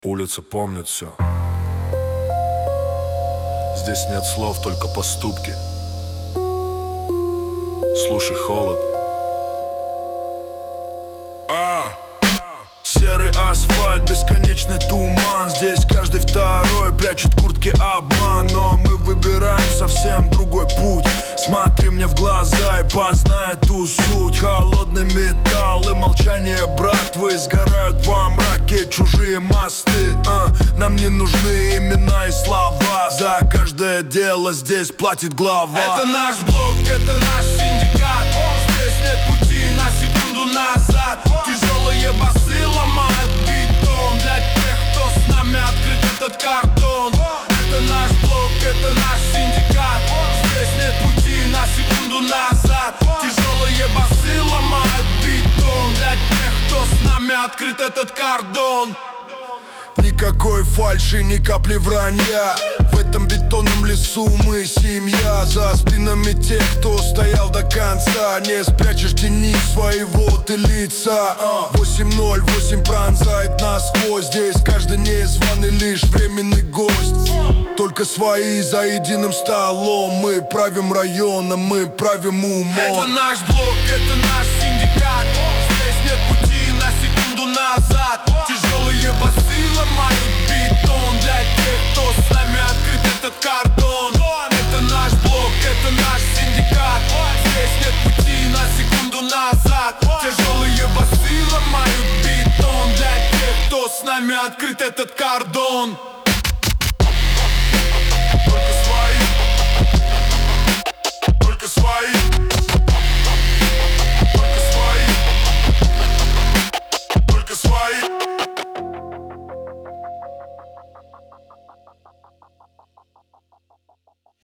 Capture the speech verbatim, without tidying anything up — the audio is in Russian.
Улица помнит все. Здесь нет слов, только поступки. Слушай, холод. А, серый асфальт, бесконечный туман. Здесь каждый второй прячет куртки обман. Но мы выбираем совсем другой путь. Смотри мне в глаза и познай ту суть. Холодный металл и молчание братвы сгорают во мраке чужие мосты. а, Нам не нужны имена и слова. За каждое дело здесь платит глава. Это наш блок, это наш синдикат. Здесь нет пути на секунду назад. Тяжелые басы ломают бетон. Для тех, кто с нами открыт этот кордон. Это наш блок, это наш синдикат. Здесь нет пути на секунду назад. Тяжелые басы ломают бетон. Для тех, кто с нами открыт этот кордон. Никакой фальши, ни капли вранья. В этом бетонном лесу мы семья. За спинами тех, кто стоял до конца. Не спрячешь тени своего ты лица. Восемь ноль восемь пронзает насквозь. Здесь каждый незваный лишь временный гость. Только свои за единым столом. Мы правим районом, мы правим умом. Это наш блок, это наш синдикат. Здесь нет пути на секунду назад. Тяжелые басы ломают бетон. Для тех, кто с нами открыт этот кордон. Это наш блок, это наш синдикат. Здесь нет пути на секунду назад. Тяжелые басы ломают бетон. Для тех, кто с нами открыт этот кордон.